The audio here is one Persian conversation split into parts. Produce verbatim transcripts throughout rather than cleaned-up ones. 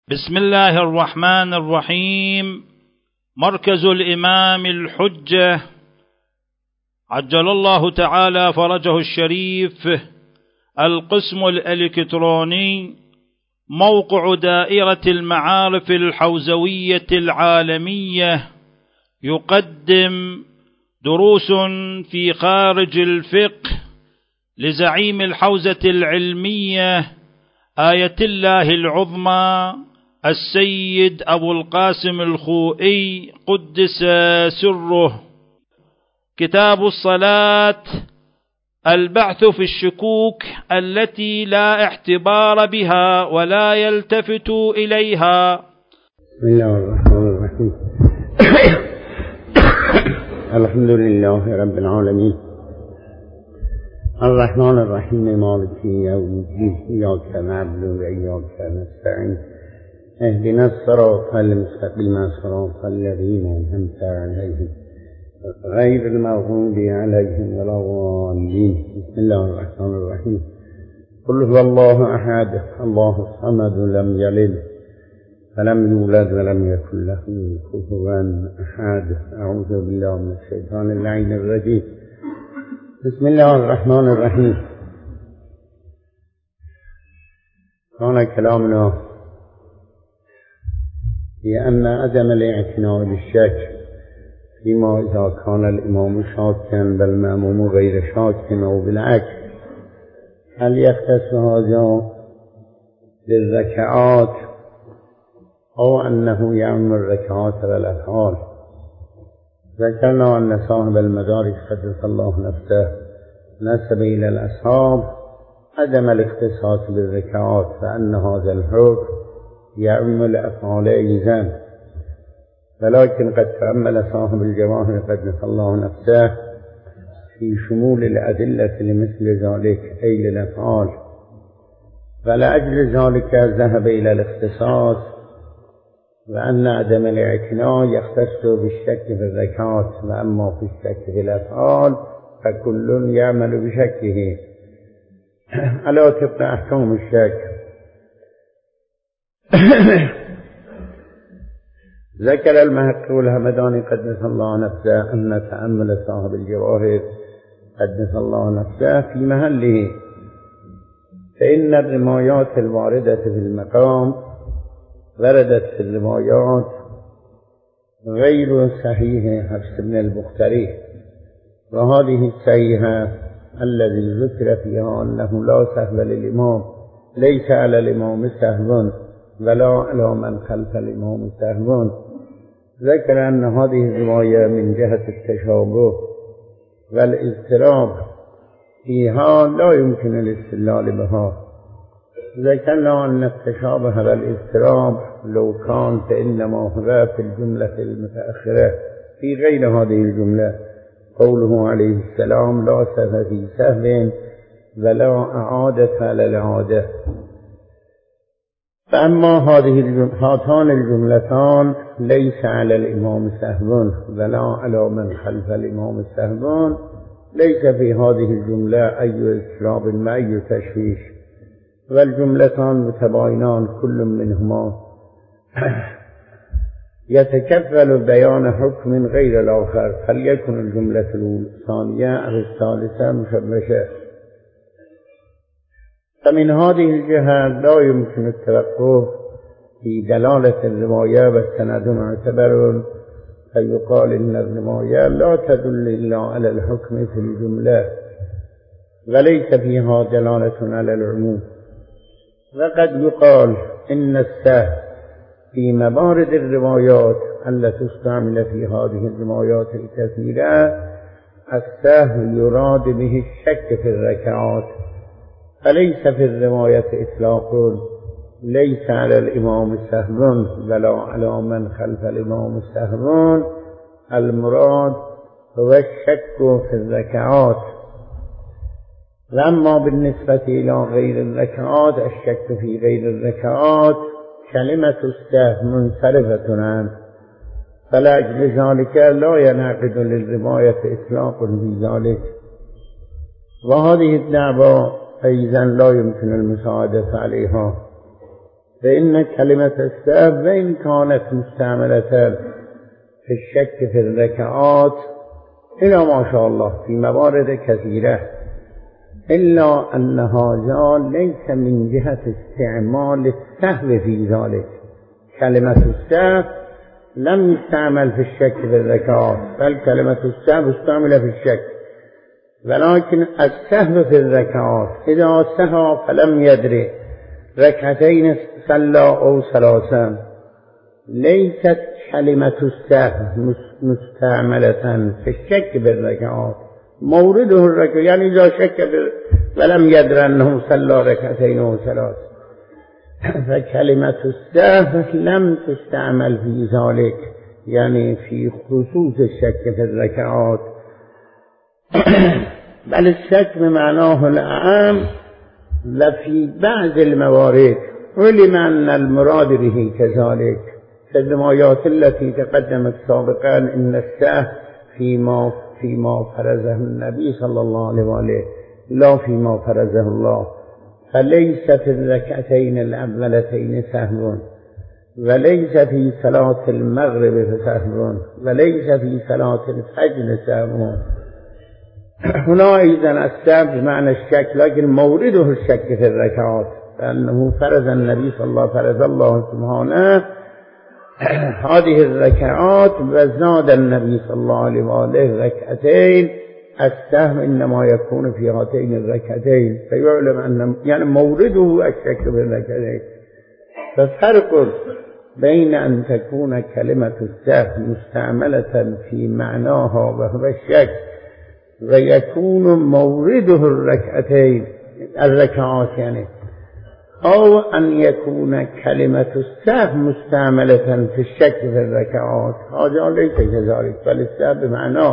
بسم الله الرحمن الرحيم. مركز الإمام الحجة عجل الله تعالى فرجه الشريف، القسم الإلكتروني، موقع دائرة المعارف الحوزوية العالمية، يقدم دروس في خارج الفقه لزعيم الحوزة العلمية آية الله العظمى السيد أبو القاسم الخوئي قدس سره. كتاب الصلاة، البعث في الشكوك التي لا اعتبار بها ولا يلتفت إليها. بسم الله الرحمن الرحيم. الحمد لله رب العالمين، الرحمن الرحيم، مالك يوم الدين، إياك نعبد وإياك نستعين، اهدنا الصراط المستقيم صراط الذين أنعمت عليهم غير المغضوب عليهم ولا الضالين. بسم الله الرحمن الرحيم. قل هو الله أحد الله الصمد لم يلد فلم يولد ولم يكن له كفوا أحد. أعوذ بالله من الشيطان اللعين الرجيم. بسم الله الرحمن الرحيم. كان كلامنا في أن عدم الاعتناء بالشك فيما إذا كان الإمام شاكا بالمأموم غير شاك أو بالعكس، هل يختص هذا بالركعات أو أنه يعم الركعات والأفعال؟ ذكرنا أن صاحب المدارك قدس الله نفسه نسب إلى الأصحاب عدم الاختصاص بالركعات، فأن هذا الحكم يعم الأفعال أيضا، ولكن قد تأمل صاحب الجواهر قدس الله نفسه في شمول الأدلة لمثل ذلك أي للأفعال، فلأجل ذلك ذهب إلى الاختصاص، وأن عدم الاعتناء يختص بالشك في الركعات، وأما في الشك في الأفعال فكل يعمل بشكه. ألا تبقى أحكام الشك. ذكر المحقق الهمداني قدس الله نفسه أن تأمل صاحب الجواهر قدس الله نفسه في محله، فإن الروايات الواردة في المقام وردت في الروايات غير صحيح حفص بن البختري، وهذه الصحيحة الذي ذكر فيها أنه لا سهو للإمام، ليس على الإمام سهو ولا على من خلف الإمام سهو. ذكر أن هذه الرواية من جهة التشابه والاضطراب فيها لا يمكن الاستدلال بها. ذكرنا أن التشابه والاضطراب لو كان فإنما هو في الجملة المتأخرة، في غير هذه الجملة قوله عليه السلام لا سهو في سهو ولا أعادة على العادة. فأما هذه هاتان الجملتان ليس على الإمام سهو ولا على من خلف الإمام سهو، ليس في هذه الجملة أي اضطراب ما أي تشويش، والجملتان متباينان كل منهما يتكفل بيان حكم غير الآخر، فليكن الجملة الثانية أو الثالثة مشبشة. فمن هذه الجهة لا يمكن التوقف في دلالة الرواية والسند معتبر، فيقال إن الرواية لا تدل إلا على الحكم في الجملة وليس فيها دلالة على العموم. وقد يقال إن السهو في موارد الروايات التي استعمل في هذه الروايات الكثيرة، السهو يراد به الشك في الركعات، فليس في الرواية إطلاق ليس على الإمام سهو ولا على من خلف الإمام سهو، المراد هو الشك في الركعات. وأما بالنسبة إلى غير الركعات، الشك في غير الركعات كلمة السهو منصرفة عنه، فلأجل ذلك لا ينعقد للرواية إطلاق في ذلك. وهذه الدعوة أيضا لا يمكن المساعدة عليها، فإن كلمة السهو وإن كانت مستعملة في الشك في الركعات إلى ما شاء الله في موارد كثيرة، إلا أن هذا ليس من جهة استعمال السهو في ذلك. كلمة السهو لم يستعمل في الشك في الركعات، بل كلمة السهو استعمل في الشك، ولكن السهو في الركعات إذا سهى فلم يدري ركعتين صلى أو ثلاثا، ليست كلمة السهو مستعملة في الشك بالركعات، مورده الركعة، يعني إذا شك ولم يدري أنه صلى ركعتين أو ثلاث، فكلمة السهو لم تستعمل في ذلك، يعني في خصوص الشك في الركعات، بل الشك بمعناه العام لفي بعض الموارد، علم أن المراد به كذلك في الروايات التي تقدمت سابقا إن السهو فيما فيما فرزه النبي صلى الله عليه وآله لا فيما فرزه الله، فليس في الركعتين الأولتين سهو، وليس في صلاة المغرب سهو، وليس في صلاة الفجر سهو. هنا أيضا السهو بمعنى الشك، لكن مورده الشك في الركعات، لأنه فرز النبي صلى الله فرز الله سبحانه هذه الركعات وزاد النبي صلى الله عليه وآله ركعتين، السهو إنما يكون في هاتين الركعتين، فيعلم أن يعني مورده الشك في الركعتين. ففرق بين أن تكون كلمة السهو مستعملة في معناها وهو الشك، ويكون مورده الركعتين الركعات يعني، أو أن يكون كلمة السهو مستعملة في الشك في الركعات، هذا ليس كذلك، بل السهو بمعناه.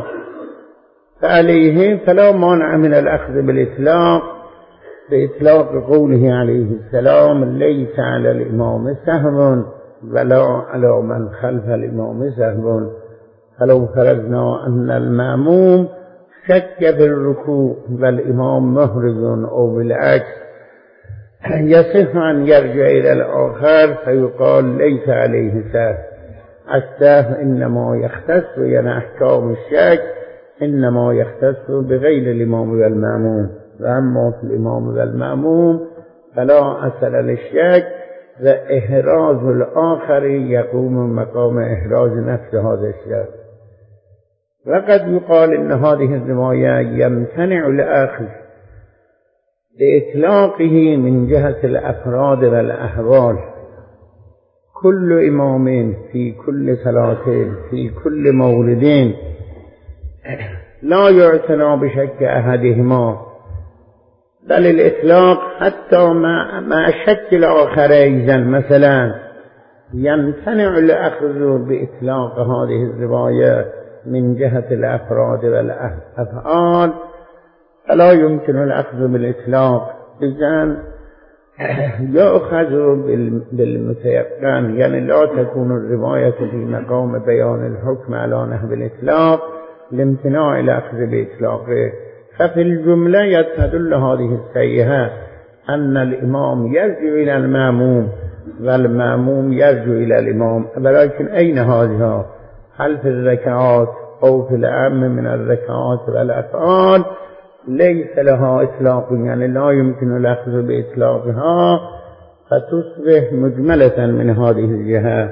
فعليه فلا مانع من الأخذ بالإطلاق بإطلاق قوله عليه السلام ليس على الإمام سهو ولا على من خلف الإمام سهو. فلو فرضنا أن المأموم شك في الركوع والإمام محرز أو بالعكس، يصح أن يرجع إلى الآخر فيقال ليس عليه سهو. السهو إنما يختص، يعني أحكام الشك إنما يختص بغير الإمام والمأموم، وأما في الإمام والمأموم فلا أصل للشك، وإحراز الآخر يقوم مقام إحراز نفس هذا الشك. وقد يقال إن هذه الرواية يمتنع الأخذ بإطلاقه من جهة الأفراد والأحوال، كل إمام في كل صلاة في كل مولد لا يعتنى بشك أحدهما، بل الإطلاق حتى مع شك الآخر أيضا مثلا يمتنع الأخذ بإطلاق هذه الرواية من جهة الأفراد والأفعال، فلا يمكن الأخذ بالإطلاق، إذن يؤخذ بالمتيقن، يعني لا تكون الرواية في مقام بيان الحكم على نحو الإطلاق لامتناع الأخذ بإطلاقه. ففي الجملة يتدل هذه السيئة أن الإمام يرجع إلى المأموم والمأموم يرجع إلى الإمام، ولكن أين هذا؟ هل في الركعات أو في الأعم من الركعات والأفعال؟ ليس لها إطلاق، يعني لا يمكن الأخذ بإطلاقها، فتصبح مجملة من هذه الجهة،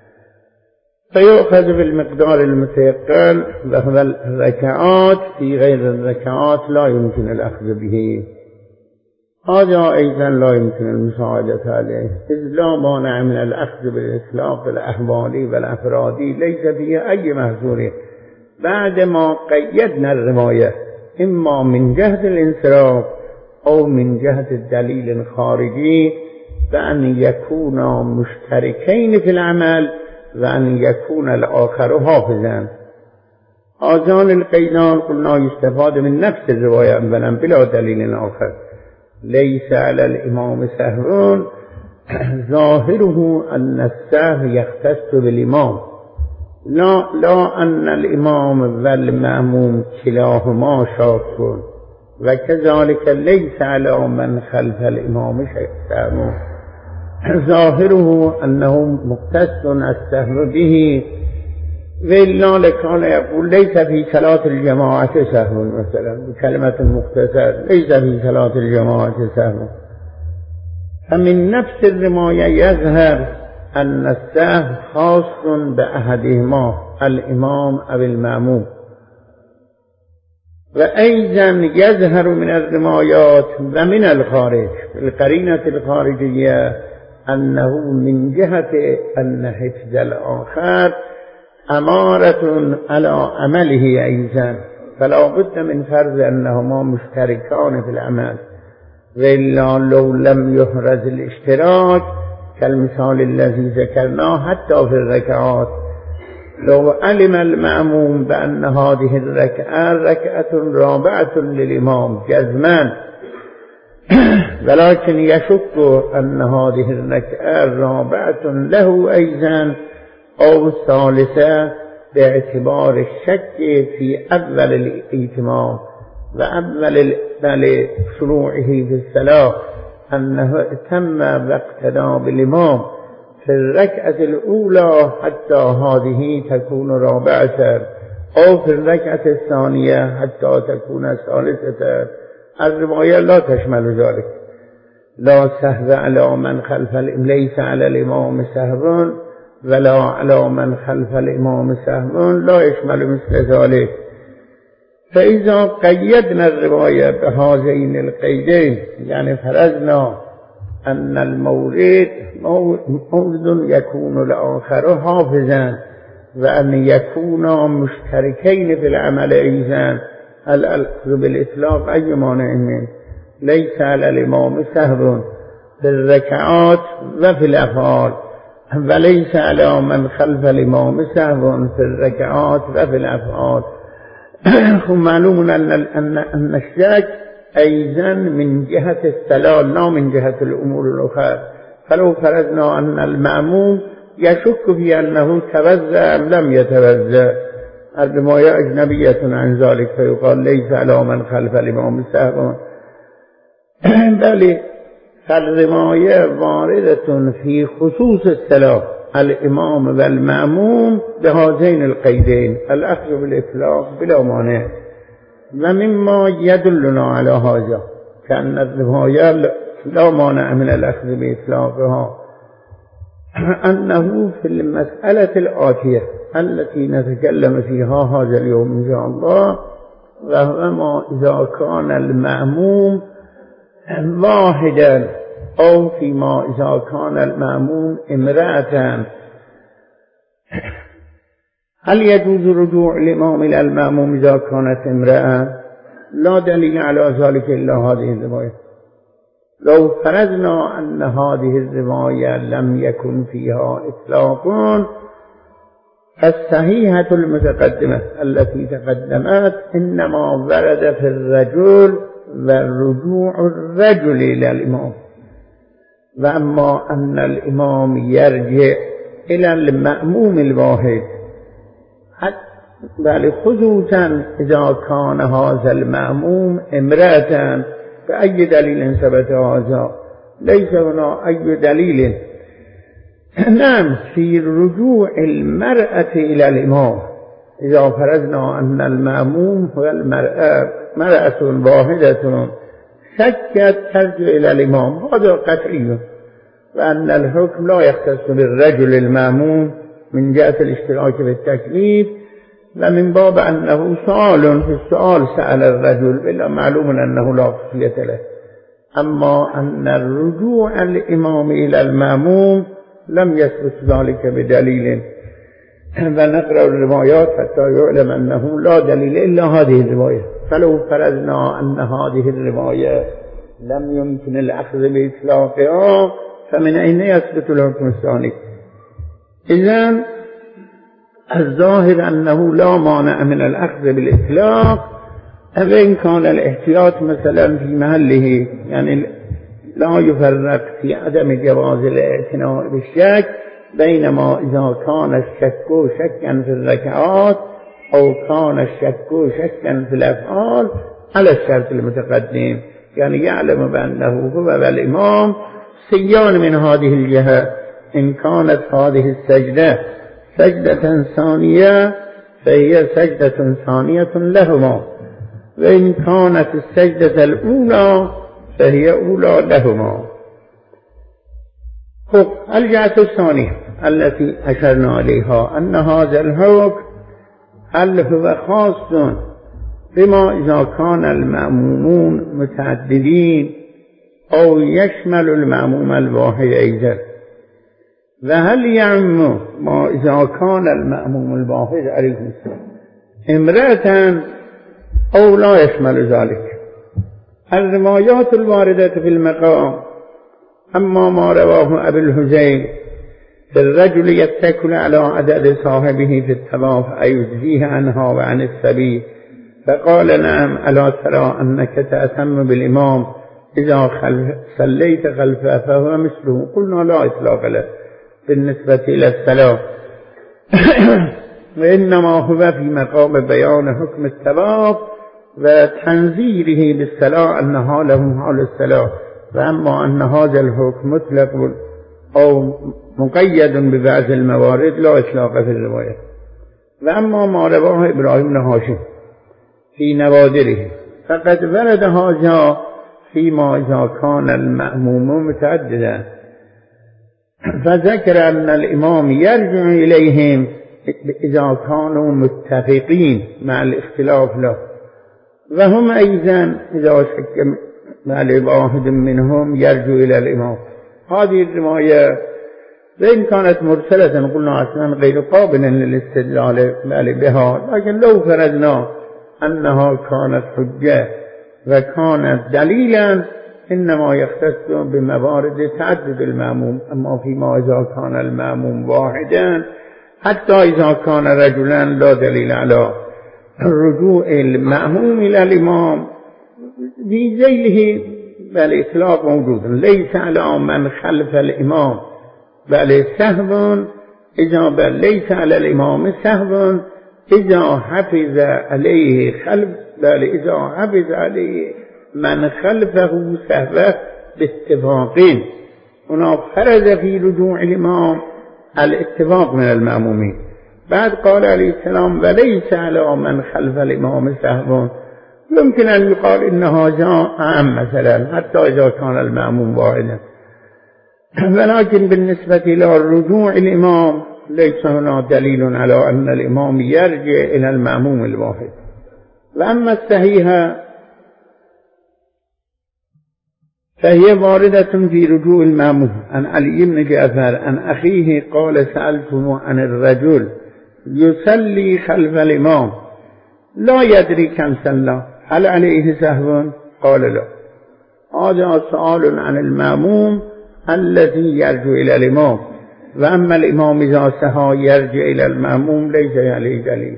فيؤخذ بالمقدار المتيقن وهو الركعات، في غير الركعات لا يمكن الأخذ به. هذا أيضا لا يمكن المساعدة عليه، إذ لا مانع من الأخذ بالإطلاق الأحوالي والأفرادي، ليس فيه أي محظور بعدما قيدنا الرواية إما من جهة الانصراف أو من جهة الدليل الخارجي، بأن يكون مشتركين في العمل وأن يكون الآخر حافظا. هذان القيدان قلنا يستفاد من نفس الرواية أولا بلا دليل آخر. ليس على الإمام سهو ظاهره أن السهو يختص بالإمام، لا, لا أن الإمام والمأموم كلاهما شاك، وكذلك ليس على من خلف الإمام سهو. ظاهره أنه مختص السهو به، وإلا لكان يقول ليس في صلاة الجماعة سهو، مثلا بكلمة مختصر ليس في صلاة الجماعة سهو. فمن نفس الرواية يظهر أن السهو خاص بأحدهما، الإمام أو المأموم. وأيضا يظهر من الروايات ومن الخارج القرينة الخارجية أنه من جهة أن حفظ الآخر أمارة على عمله أيضا، فلا بد من فرض أنهما مشتركان في العمل، وإلا لو لم يحرز الاشتراك كالمثال الذي ذكرناه حتى في الركعات، لو علم المأموم بأن هذه الركعة ركعة رابعة للإمام جزما، ولكن يشك أن هذه الركعة رابعة له أيضا أو الثالثة باعتبار الشك في أول الإتمام وأول شروعه في الصلاة، أنه اتم واقتدى بالإمام في الركعة الأولى حتى هذه تكون رابعة، أو في الركعة الثانية حتى تكون ثالثة. الرواية لا تشمل ذلك، لا سهو على من خلف الإمام، ليس على الإمام سهو ولا على من خلف الإمام سهو، لا يشمل مثل ذلك. فإذا قيدنا الرواية بهذين القيدين، يعني فرضنا أن المورد مورد يكون الآخر حافظا، وأن يكونا مشتركين في العمل أيضا، الأخذ بالإطلاق أي مانع منه، ليس على الإمام سهو في الركعات وفي الأفعال، وليس على من خلف الإمام سهو في الركعات وفي الأفعال. معلوم أن أن أن الشك أيضا من جهة الصلاة لا من جهة الأمور الأخرى. فلو فرضنا أن المأموم يشك في أنه توضأ أم لم يتوضأ، الرواية أجنبية عن ذلك، فيقال ليس على من خلف الإمام سهو. بل فالرواية واردة في خصوص الصلاة، الإمام والمأموم بهذين القيدين، الأخذ بالإطلاق بلا مانع. ومما يدلنا على هذا كأن الرواية لا مانع من الأخذ بإطلاقها أنه في المسألة الآتية التي نتكلم فيها هذا اليوم إن شاء الله، وهو ما إذا كان المأموم واحدا أو فيما إذا كان المأموم امرأة، هل يجوز رجوع الإمام إلى المأموم إذا كانت امرأة؟ لا دليل على ذلك إلا هذه الرواية. لو فرضنا أن هذه الرواية لم يكن فيها إطلاق، فالصحيحة المتقدمة التي تقدمت إنما ورد في الرجل ورجوع الرجل إلى الإمام، وأما أن الإمام يرجع إلى المأموم الواحد، بل خصوصا إذا كان هذا المأموم امرأة، فأي دليل ثبت هذا؟ ليس هنا أي دليل. نعم، في رجوع المرأة إلى الإمام، إذا فرضنا أن المأموم هو المرأة مرأة واحدة شكت ترجع إلى الإمام، هذا قطعي، وأن الحكم لا يختص بالرجل المأموم من جهة الاشتراك في التكليف، ومن باب أنه سؤال، في السؤال سأل الرجل، إلا معلوم أنه لا خصية له. أما أن الرجوع الإمام إلى المأموم لم يثبت ذلك بدليل، فنقرأ الروايات حتى يعلم أنه لا دليل إلا هذه الرواية. فلو فرضنا أن هذه الرواية لم يمكن الأخذ بإطلاقها، فمن أين يثبت الحكم الثاني؟ إذن الظاهر أنه لا مانع من الأخذ بالإطلاق، وإن كان الاحتياط مثلا في محله، يعني لا يفرق في عدم جواز الاعتناء بالشك، بينما إذا كان الشك شكا في الركعات أو كان الشك شكا في الأفعال على الشرط المتقدم، يعني يعلم بأنه هو والإمام سيان من هذه الجهة. إن كانت هذه السجدة سجدة ثانية فهي سجدة ثانية لهما، وإن كانت السجدة الأولى فهي أولى لهما. الجهة الثانية التي أشرنا إليها أن هذا الحكم هل هو خاص بما إذا كان المأمومون متعددين أو يشمل المأموم الواحد أيضا، وهل يعم ما إذا كان المأموم الواحد عليه السلام امرأة أو لا يشمل ذلك. الروايات الواردة في المقام أما ما رواه أبو الهذيل الرجل يتكل على عدد صاحبه في الطواف أيجزيه عنها وعن السبيل، فقال نعم ألا ترى أنك تأتم بالإمام إذا صليت خلفه فهو مثله. قلنا لا إطلاق له بالنسبة إلى الصلاة وإنما هو في مقام بيان حكم الطواف وتنزيله بالصلاة أنها له حال الصلاة، وأما أن هذا الحكم مطلق أو مقيد ببعض الموارد لا إطلاق في الرواية. وأما ما رواه إبراهيم بن هاشم في نوادره فقد ورد هذا فيما إذا كان المأموم متعددا، فذكر أن الإمام يرجع إليهم إذا كانوا متفقين مع الاختلاف له، وهم أيضا إذا شك مع واحد منهم يرجع إلى الإمام. هذه الرواية وإن كانت مرسلة قلنا أصلا غير قابل للاستدلال بها، لكن لو فرضنا أنها كانت حجة وكانت دليلا إنما يختص بموارد تعدد المأموم. أما فيما إذا كان المأموم واحدا حتى إذا كان رجلا لا دليل على رجوع المأموم إلى الإمام في ذيله بالإطلاق موجود. ليس على من خلف الإمام بل سهو إذا بل ليس على الإمام سهو إذا حفظ عليه خلف بل إذا حفظ عليه من خلفه سهوه باتفاقين. هنا فرض في رجوع الإمام الاتفاق من المأمومين. بعد قال عليه السلام وليس على من خلف الإمام سهو، يمكن أن يقال إن هذا عام مثلا حتى إذا كان المأموم واحدا، ولكن بالنسبة إلى رجوع الإمام ليس هنا دليل على أن الإمام يرجع إلى المأموم الواحد. وأما الصحيحة فهي واردة في رجوع المأموم. عن علي بن جعفر عن أخيه قال سألته عن الرجل يصلي خلف الإمام لا يدري كم صلى هل عليه سهو؟ قال لا. هذا سؤال عن المأموم الذي يرجع إلى الإمام، وأما الإمام إذا سهى يرجع إلى المأموم ليس عليه دليل.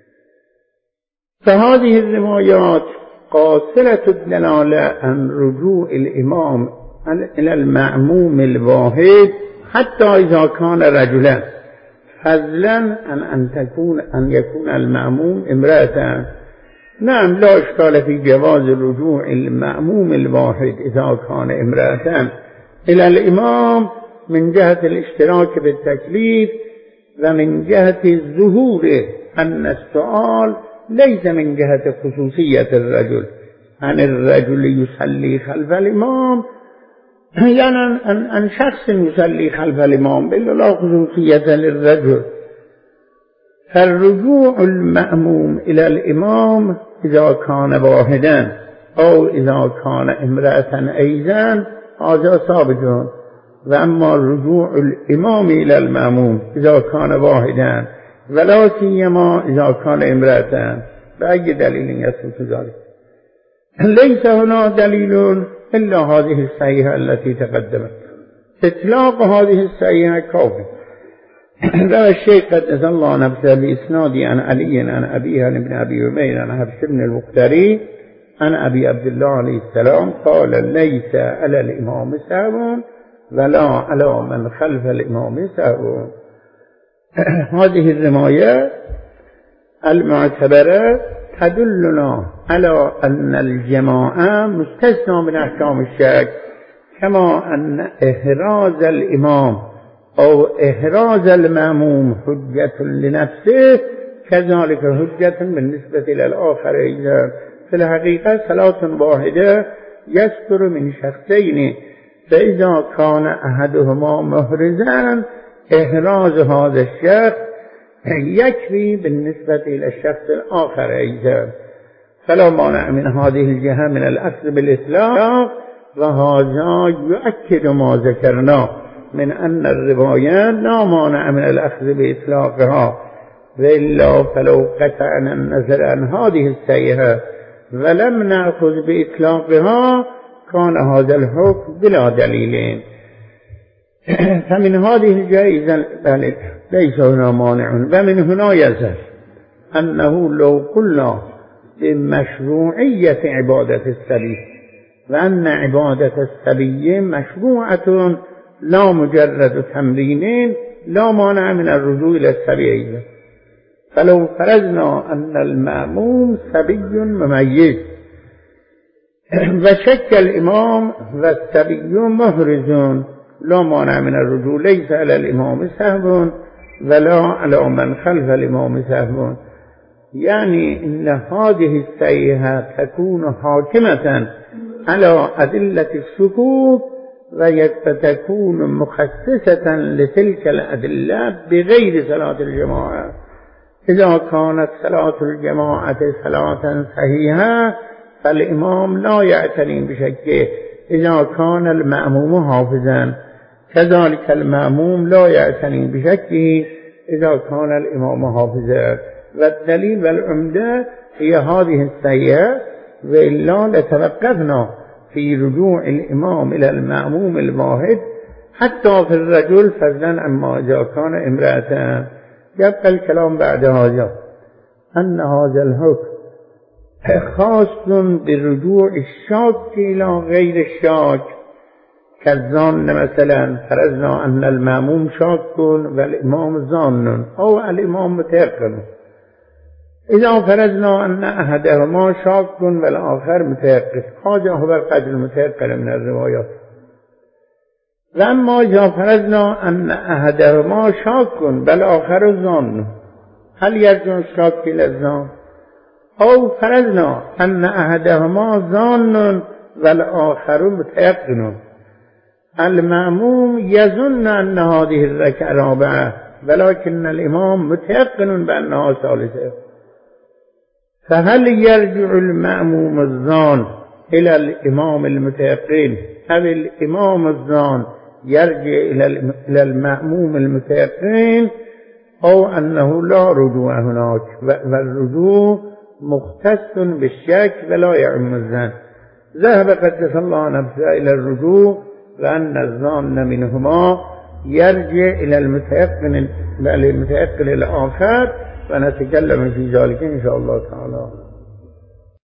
فهذه الروايات قاصرة الدلالة عن رجوع الإمام إلى المأموم الواحد حتى إذا كان رجلا، فضلا عن أن تكون أن يكون المأموم امرأة. نعم لا إشكال في جواز رجوع المأموم الواحد إذا كان امرأة إلى الإمام من جهة الاشتراك بالتكليف، ومن جهة الظهور أن السؤال ليس من جهة خصوصية الرجل عن الرجل يصلي خلف الإمام، يعني أن شخص يصلي خلف الإمام بل لا خصوصية للرجل. فالرجوع المأموم إلى الإمام إذا كان واحدا أو إذا كان امرأة أيضا هذا ثابت. وأما رجوع الإمام إلى المأموم إذا كان واحدا ولا سيما إذا كان امرأة بأي دليل يثبت ذلك؟ ليس هنا دليل إلا هذه الصحيحة التي تقدمت. إطلاق هذه الصحيحة كافي. روى الشيخ قدس الله نفسه بإسناد عن علي عن أبيه عن ابن أبي عمير عن حفص بن المختاري عن أبي عبد الله عليه السلام قال ليس على الإمام سهو ولا على من خلف الإمام سهو. هذه الرواية المعتبرة تدلنا على أن الجماعة مستثنى من أحكام الشك كما أن إحراز الإمام أو إحراز المأموم حجة لنفسه كذلك حجة بالنسبة إلى الآخر أيضا. في الحقيقة صلاة واحدة يذكر من شخصين، فإذا كان أحدهما محرزا إحراز هذا الشخص يكفي بالنسبة إلى الشخص الآخر أيضا، فلا مانع من هذه الجهة من الأخذ بالإطلاق. وهذا يؤكد ما ذكرنا من أن الروايات لا مانع من الأخذ بإطلاقها، وإلا فلو قطعنا النظر عن هذه السيئة ولم نأخذ بإطلاقها كان هذا الحكم بلا دليل. فمن هذه الجائزة ليس هنا مانع. ومن هنا يظهر أنه لو قلنا بمشروعية عبادة السبي وأن عبادة السبي مشروعة لا مجرد تمرين لا مانع من الرجوع إلى السبي أيضا. فلو فرضنا أن المأموم سبي مميز وشك الإمام والسبي محرز لا مانع من الرجوع، ليس على الإمام سهو ولا على من خلف الإمام سهو. يعني إن هذه السيئة تكون حاكمة على أدلة السكوت وتكون مخصصة لتلك الأدلة بغير صلاة الجماعة. إذا كانت صلاة الجماعة صلاة صحيحة فالإمام لا يعتني بشكه، إذا كان المأموم حافظا كذلك المأموم لا يعتني بشكه إذا كان الإمام حافظا. والدليل والعمدة هي هذه السيئة، وإلا لتوقفنا في رجوع الإمام إلى المأموم الواحد حتى في الرجل فضلا عما إذا كان امرأة. يبقى الكلام بعد هذا أن هذا الحكم خاص بالرجوع الشاك إلى غير الشاك، كالظن مثلا فرضنا أن المأموم شاك والإمام ظان أو الإمام متيقن. إذا فرضنا أن أحدهما شاك والآخر متيقن، هذا هو القدر المتيقن من الروايات. لما إذا فرضنا أن أحدهما شاك والآخر ظان، هل يرجع الشاك إلى الظان؟ أو فرضنا أن أحدهما ظان والآخر متيقن، المأموم يظن أن هذه الركعة رابعة ولكن الإمام متيقن بأنها ثالثة، فهل يرجع المأموم الظان إلى الإمام المتيقن أو الإمام الظان يرجع إلى المأموم المتيقن، أو أنه لا رجوع هناك والرجوع مختص بالشك ولا يعم الظن؟ ذهب قدس الله نفسه إلى الرجوع، لأن الظان منهما يرجع إلى المتيقن المتيقن الآخر، ونتكلم في ذلك إن شاء الله تعالى.